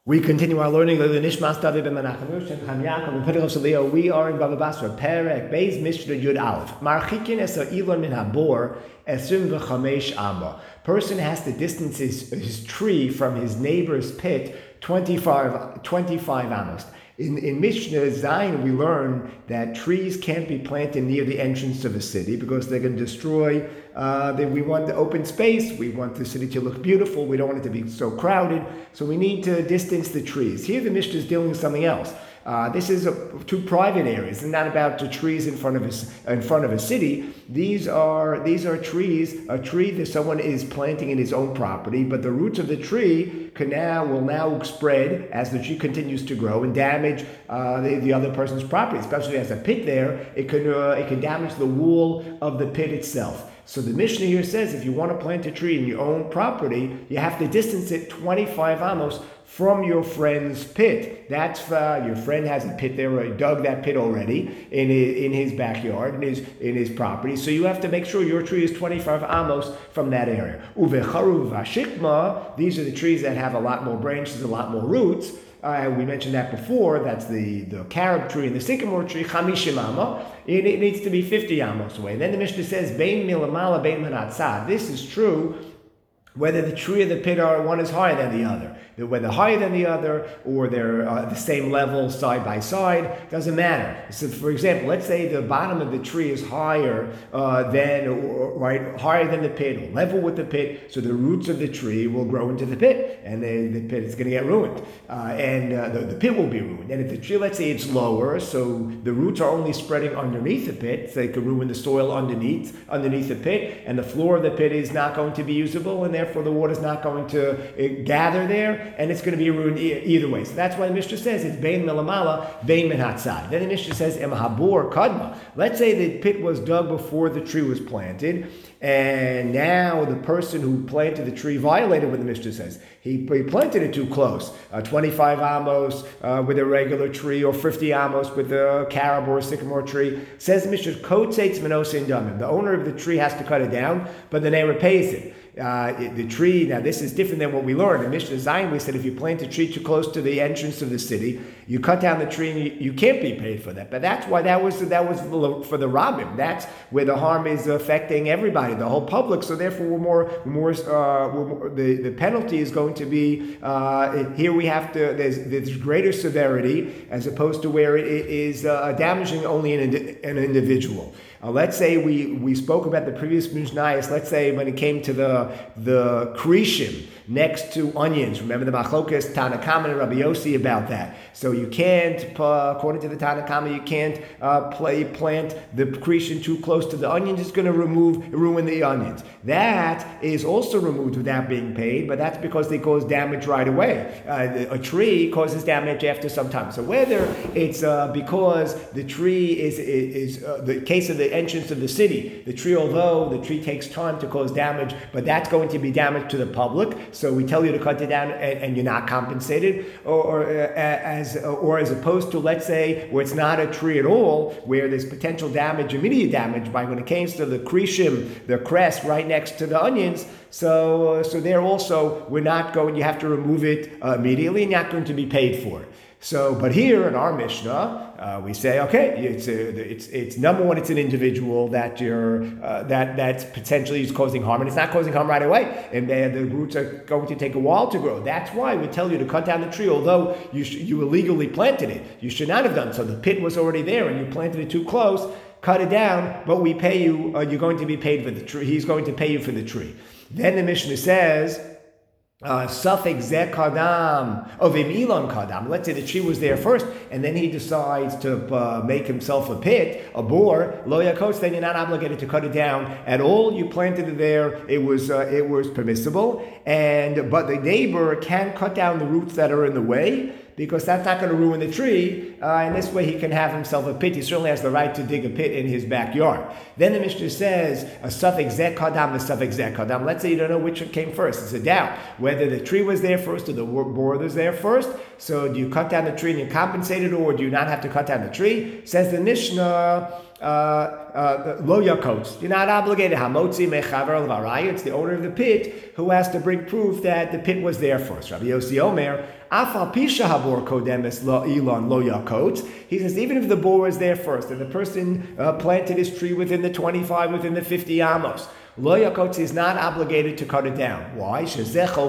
We continue our learning. We are in Bava Basra, Perek Beis Mishnah Yud Aleph. Marchikin es ha'ilon min habor esim v'chamesh amma. Person has to distance his tree from his neighbor's pit 25 amos. In Mishnah Zayin, we learn that trees can't be planted near the entrance of a city because they're going to destroy. We want the open space. We want the city to look beautiful. We don't want it to be so crowded. So we need to distance the trees. Here, the Mishnah is dealing with something else. This is two private areas, and not about the trees in front of a city. These are trees. A tree that someone is planting in his own property, but the roots of the tree will now spread as the tree continues to grow and damage the other person's property. Especially as a pit there, it can damage the wall of the pit itself. So the Mishnah here says if you want to plant a tree in your own property, you have to distance it 25 amos from your friend's pit. That's your friend has a pit there, or he dug that pit already in his backyard, in his property. So you have to make sure your tree is 25 amos from that area. Uvecharu v'ashikma, these are the trees that have a lot more branches, a lot more roots. We mentioned that before. That's the carob tree and the sycamore tree. 50 amma. It needs to be 50 amos away. And then the Mishnah says, Bein milamala, bein manatzad. This is true whether the tree and the pit one is higher than the other. Whether higher than the other or they're the same level side by side, doesn't matter. So for example, let's say the bottom of the tree is higher higher than the pit, or level with the pit, so the roots of the tree will grow into the pit, and the pit is going to get ruined, and the pit will be ruined. And if the tree, let's say it's lower, so the roots are only spreading underneath the pit, so they could ruin the soil underneath the pit, and the floor of the pit is not going to be usable, and therefore the water is not going to gather there, and it's going to be ruined either way. So that's why the Mishnah says it's bein milamala, bein min hatzad. Then the Mishnah says em habor kadma. Let's say the pit was dug before the tree was planted, and now the person who planted the tree violated what the Mishnah says. He planted it too close, 25 amos with a regular tree, or 50 amos with a carob or a sycamore tree. Says the Mishnah, kotzeitz menosin damim. The owner of the tree has to cut it down, but then they repays it. The tree, now this is different than what we learned. In Mishnah Zayin, we said if you plant a tree too close to the entrance of the city, you cut down the tree and you can't be paid for that. But that's why that was for the Rabbim. That's where the harm is affecting everybody, the whole public. So therefore, the penalty is going to be here. We have to there's greater severity as opposed to where it is damaging only an individual. Let's say we spoke about the previous Mishnayos. Let's say when it came to the krishim next to onions. Remember the machlokas Tanakama and Rabbi Yossi about that. So you can't, according to the Tanakama, you can't plant the krishim too close to the onions. It's going to ruin the onions. That is also removed without being paid, but that's because they cause damage right away. A tree causes damage after some time. So whether it's because the tree is the case of the entrance of the city, the tree takes time to cause damage, but that's going to be damage to the public. So we tell you to cut it down, and you're not compensated, or as opposed to, let's say, where it's not a tree at all, where there's potential damage, immediate damage, by when it comes to the krishim, the crest right next to the onions. So there also you have to remove it immediately, and you're not going to be paid for it. So, but here in our Mishnah, we say, okay, it's number one, it's an individual that that's potentially is causing harm, and it's not causing harm right away, and the roots are going to take a while to grow. That's why we tell you to cut down the tree, although you illegally planted it. You should not have done so. The pit was already there, and you planted it too close. Cut it down, but we pay you. You're going to be paid for the tree. He's going to pay you for the tree. Then the Mishnah says, Safek zeh kadam of Elon kadam. Let's say the tree was there first, and then he decides to make himself a pit, a bore. Lo yakos, then you're not obligated to cut it down at all. You planted it there; it was permissible, but the neighbor can cut down the roots that are in the way, because that's not going to ruin the tree. And this way he can have himself a pit. He certainly has the right to dig a pit in his backyard. Then the Mishnah says, a safek zeh kadam, a safek zeh kadam. Let's say you don't know which came first. It's a doubt whether the tree was there first or the bore was there first. So do you cut down the tree and you're compensated, or do you not have to cut down the tree? Says the Mishnah, lo yakotz. You're not obligated. Hamotzi mechaver l'varaya. It's the owner of the pit who has to bring proof that the pit was there first. Rabbi Yossi Omer, afal pisha habor kodemes lo ilon lo yakotz. He says even if the bore was there first and the person planted his tree within the 25, within the 50 amos, Lo yakotz is not obligated to cut it down. Why? He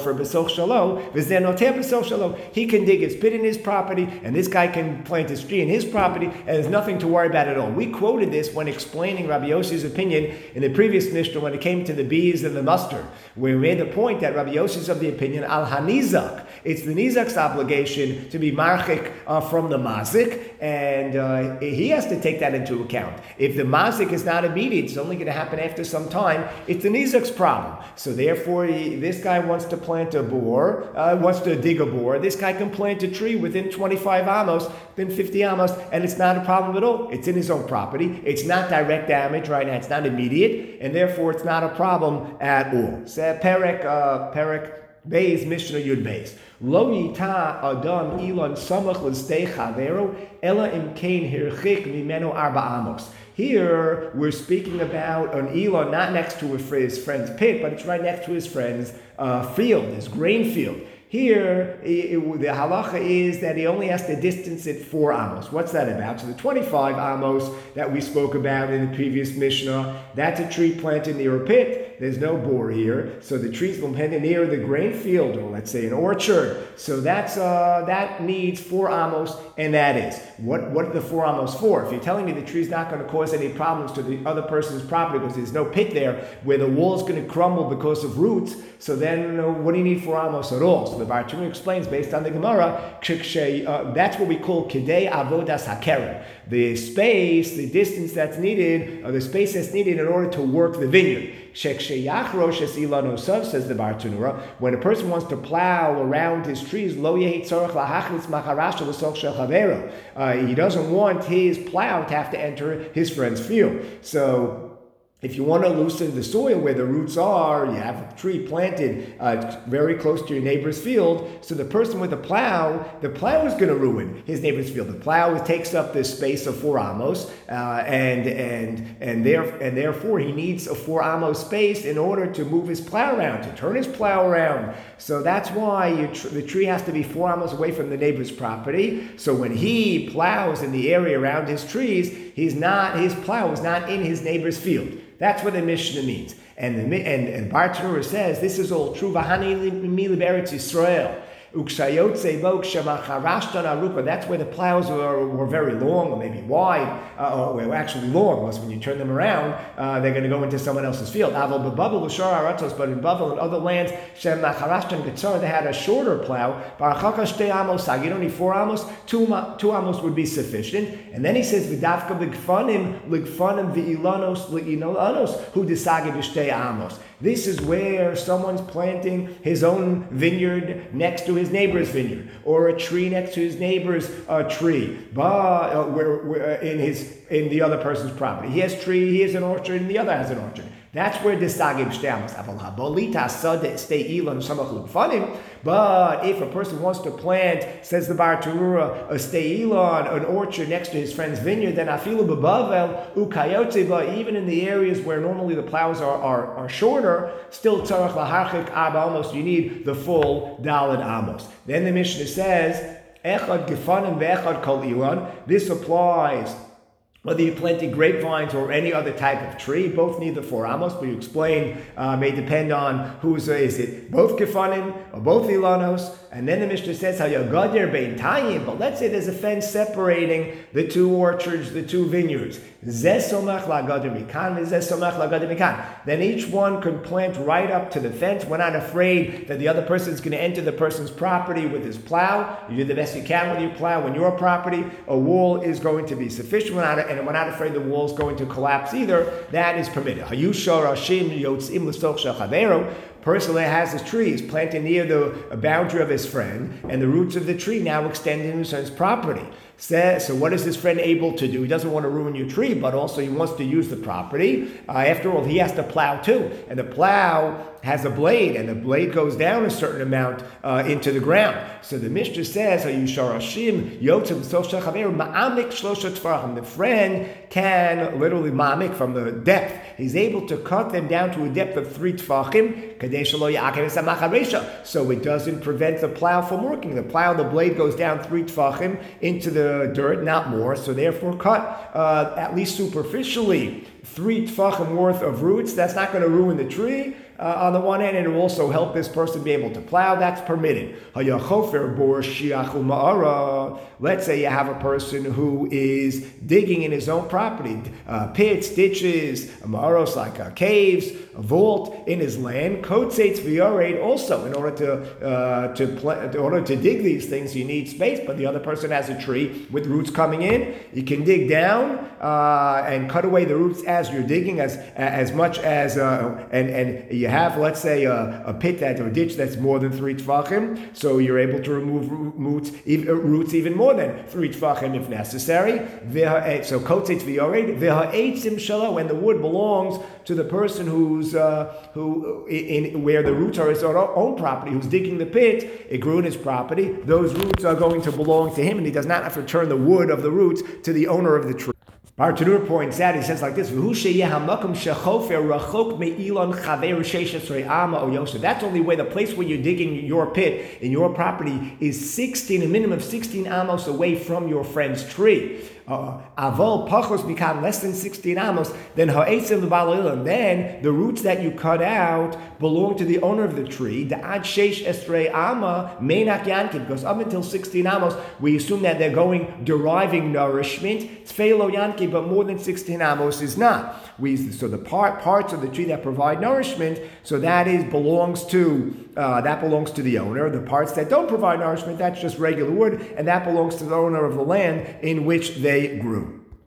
can dig his pit in his property, and this guy can plant his tree in his property, and there's nothing to worry about at all. We quoted this when explaining Rabbi Yossi's opinion in the previous Mishnah when it came to the bees and the mustard, where we made the point that Rabbi Yossi's of the opinion al hanizak. It's the nizak's obligation to be marchik from the mazik, and he has to take that into account. If the mazik is not immediate, it's only going to happen after some time. It's the nizak's problem. So therefore, this guy wants to plant a bore, wants to dig a bore. This guy can plant a tree within 25 amos, within 50 amos, and it's not a problem at all. It's in his own property. It's not direct damage right now. It's not immediate, and therefore it's not a problem at all. So Perek Beis Mishnah Yud Beis. Lo yita adam ilon samach l'stei chavero ela im kein hirchik mimeno arba amos. Here, we're speaking about an elon not next to his friend's pit, but it's right next to his friend's field, his grain field. Here, the halacha is that he only has to distance it 4 amos. What's that about? So the 25 amos that we spoke about in the previous Mishnah, that's a tree planted near a pit. There's no bore here. So the tree's located near the grain field, or let's say an orchard. So that needs 4 amos, and that is. What are the 4 amos for? If you're telling me the tree's not going to cause any problems to the other person's property because there's no pit there where the wall's going to crumble because of roots, so then what do you need 4 amos at all? So the Bartunu explains based on the Gemara, that's what we call kidei avodas hakeren. The space, the distance that's needed, or the space that's needed in order to work the vineyard. Says the Bartanura, when a person wants to plow around his trees, he doesn't want his plow to have to enter his friend's field. So if you want to loosen the soil where the roots are, you have a tree planted very close to your neighbor's field. So the person with the plow is going to ruin his neighbor's field. The plow takes up this space of 4 amos, and therefore he needs a 4 amos space in order to move his plow around, to turn his plow around. So that's why the tree has to be 4 amos away from the neighbor's property. So when he plows in the area around his trees, his plow is not in his neighbor's field. That's what the Mishnah means. And Bartanura says this is all true. V'hani mi l'beretz Yisrael. That's where the plows were very long, or maybe wide, or were actually long, because when you turn them around, they're going to go into someone else's field. But in Bavel and other lands, they had a shorter plow. You don't need 4 amos, 2 amos would be sufficient. And then he says, this is where someone's planting his own vineyard next to his neighbor's vineyard, or a tree next to his neighbor's tree, in the other person's property. He has tree, he has an orchard, and the other has an orchard. That's where disagib shtamos. But if a person wants to plant, says the Bartanura, a steilon, an orchard next to his friend's vineyard, then afilu bebavel ukayotze, but even in the areas where normally the plows are shorter, still tzarach laharchik arba amos, you need the full daled amos. Then the Mishnah says, echad gefanim ve'echad kol ilan. This applies whether you're planting grapevines or any other type of tree. Both need the 4 amos, but you explain may depend on is it both gefanim or both ilanos. And then the Mishnah says how yagadir bein tayim. But let's say there's a fence separating the 2 orchards, the 2 vineyards. Then each one can plant right up to the fence. We're not afraid that the other person is going to enter the person's property with his plow. You do the best you can with your plow. On your property, a wall is going to be sufficient, and we're not afraid the wall is going to collapse either. That is permitted. Person that has his trees planted near the boundary of his friend, and the roots of the tree now extend into his property. So what is this friend able to do? He doesn't want to ruin your tree, but also he wants to use the property. After all, he has to plow too. And the plow has a blade, and the blade goes down a certain amount into the ground. So the Mishnah says, the friend can literally mamik from the depth. He's able to cut them down to a depth of 3 tfachim, so it doesn't prevent the plow from working. The blade goes down 3 tfachim into the dirt, not more, so therefore cut at least superficially 3 tfachim worth of roots. That's not going to ruin the tree on the one hand, and it will also help this person be able to plow. That's permitted. Let's say you have a person who is digging in his own property, pits, ditches, maros like caves, a vault in his land. Kotzeitz v'yored also, in order to dig these things, you need space, but the other person has a tree with roots coming in. You can dig down and cut away the roots as you're digging, as much as and you have, let's say, a pit or a ditch that's more than 3 tfachim, so you're able to remove roots even more than 3 tfachim if necessary. So kotzeitz v'yored v'ha'etzim shelo, when the wood belongs to the person where the roots are his own property, who's digging the pit, it grew in his property. Those roots are going to belong to him, and he does not have to return the wood of the roots to the owner of the tree. Bartanur points out, he says like this, that's only where the place where you're digging your pit in your property is a minimum of 16 amos away from your friend's tree. Avol pachos become less than 16 amos, then ha'etzim v'balil, then the roots that you cut out belong to the owner of the tree. The ad sheish esrei ama meinak yankiv, because up until 16 amos, we assume that they're deriving nourishment. Tzfeilo yankiv, but more than 16 amos is not. So the parts of the tree that provide nourishment, so that belongs to the owner. The parts that don't provide nourishment, that's just regular wood, and that belongs to the owner of the land in which they grew.